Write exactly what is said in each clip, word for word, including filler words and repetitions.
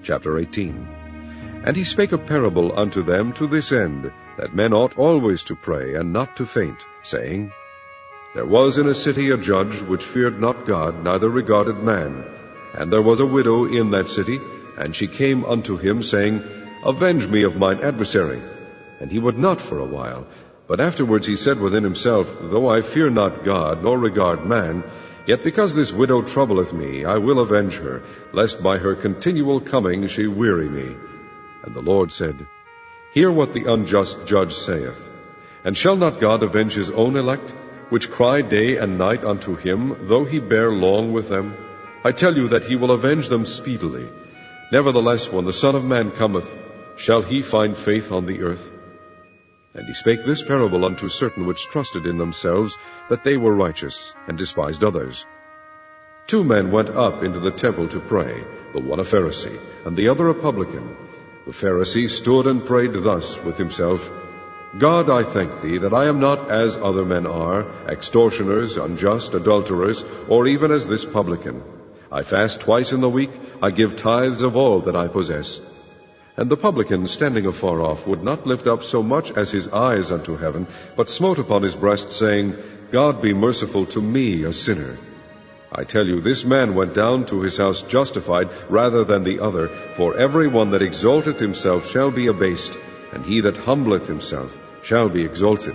Chapter eighteen. And he spake a parable unto them to this end, that men ought always to pray, and not to faint, saying, There was in a city a judge which feared not God, neither regarded man. And there was a widow in that city, and she came unto him, saying, Avenge me of mine adversary. And he would not for a while. But afterwards he said within himself, Though I fear not God, nor regard man, yet because this widow troubleth me, I will avenge her, lest by her continual coming she weary me. And the Lord said, Hear what the unjust judge saith. And shall not God avenge his own elect, which cry day and night unto him, though he bear long with them? I tell you that he will avenge them speedily. Nevertheless, when the Son of Man cometh, shall he find faith on the earth? And he spake this parable unto certain which trusted in themselves that they were righteous, and despised others. Two men went up into the temple to pray, the one a Pharisee, and the other a publican. The Pharisee stood and prayed thus with himself, God, I thank thee that I am not as other men are, extortioners, unjust, adulterers, or even as this publican. I fast twice in the week, I give tithes of all that I possess. And the publican, standing afar off, would not lift up so much as his eyes unto heaven, but smote upon his breast, saying, God be merciful to me, a sinner. I tell you, this man went down to his house justified rather than the other, for every one that exalteth himself shall be abased, and he that humbleth himself shall be exalted.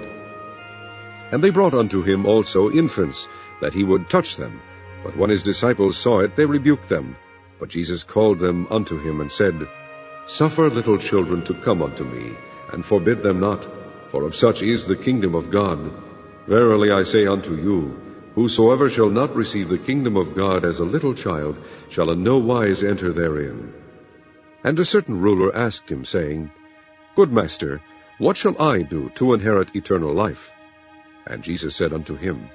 And they brought unto him also infants, that he would touch them. But when his disciples saw it, they rebuked them. But Jesus called them unto him, and said, Suffer little children to come unto me, and forbid them not, for of such is the kingdom of God. Verily I say unto you, whosoever shall not receive the kingdom of God as a little child shall in no wise enter therein. And a certain ruler asked him, saying, Good master, what shall I do to inherit eternal life? And Jesus said unto him,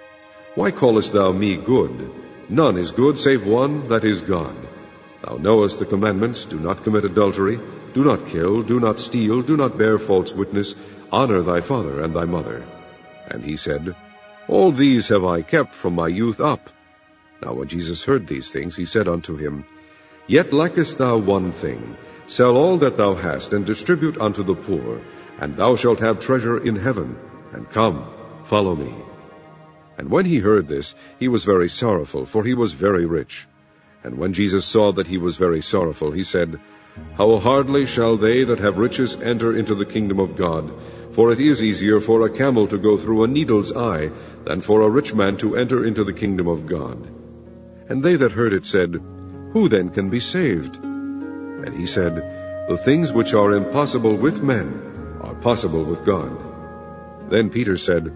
Why callest thou me good? None is good save one, that is God. Thou knowest the commandments, do not commit adultery, do not kill, do not steal, do not bear false witness, honor thy father and thy mother. And he said, All these have I kept from my youth up. Now when Jesus heard these things, he said unto him, Yet lackest thou one thing. Sell all that thou hast, and distribute unto the poor, and thou shalt have treasure in heaven. And come, follow me. And when he heard this, he was very sorrowful, for he was very rich. And when Jesus saw that he was very sorrowful, he said, How hardly shall they that have riches enter into the kingdom of God? For it is easier for a camel to go through a needle's eye, than for a rich man to enter into the kingdom of God. And they that heard it said, Who then can be saved? And he said, The things which are impossible with men are possible with God. Then Peter said,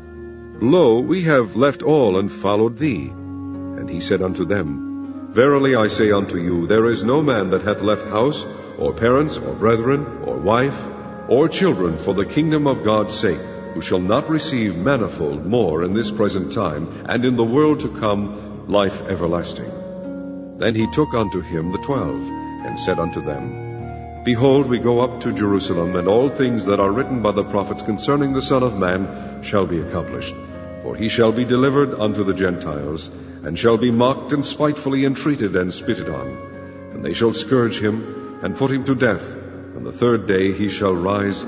Lo, we have left all and followed thee. And he said unto them, Verily I say unto you, there is no man that hath left house, or parents, or brethren, or wife, or children for the kingdom of God's sake, who shall not receive manifold more in this present time, and in the world to come life everlasting. Then he took unto him the twelve, and said unto them, Behold, we go up to Jerusalem, and all things that are written by the prophets concerning the Son of Man shall be accomplished. For he shall be delivered unto the Gentiles, and shall be mocked and spitefully entreated and spitted on. And they shall scourge him, and put him to death, and the third day he shall rise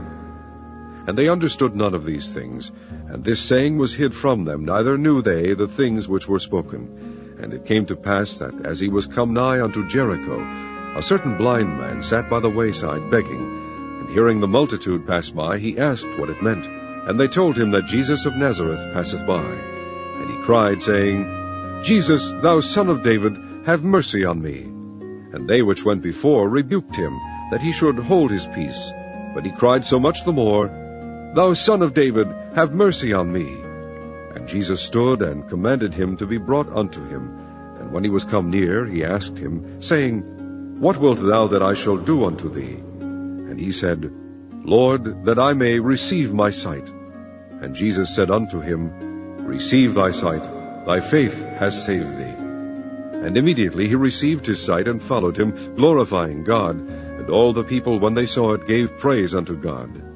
again. And they understood none of these things, and this saying was hid from them, neither knew they the things which were spoken. And it came to pass that, as he was come nigh unto Jericho, a certain blind man sat by the wayside begging. And hearing the multitude pass by, he asked what it meant. And they told him that Jesus of Nazareth passeth by. And he cried, saying, Jesus, thou Son of David, have mercy on me. And they which went before rebuked him, that he should hold his peace. But he cried so much the more, Thou Son of David, have mercy on me. And Jesus stood and commanded him to be brought unto him. And when he was come near, he asked him, saying, What wilt thou that I shall do unto thee? And he said, Lord, that I may receive my sight. And Jesus said unto him, Receive thy sight, thy faith has saved thee. And immediately he received his sight, and followed him, glorifying God. And all the people, when they saw it, gave praise unto God.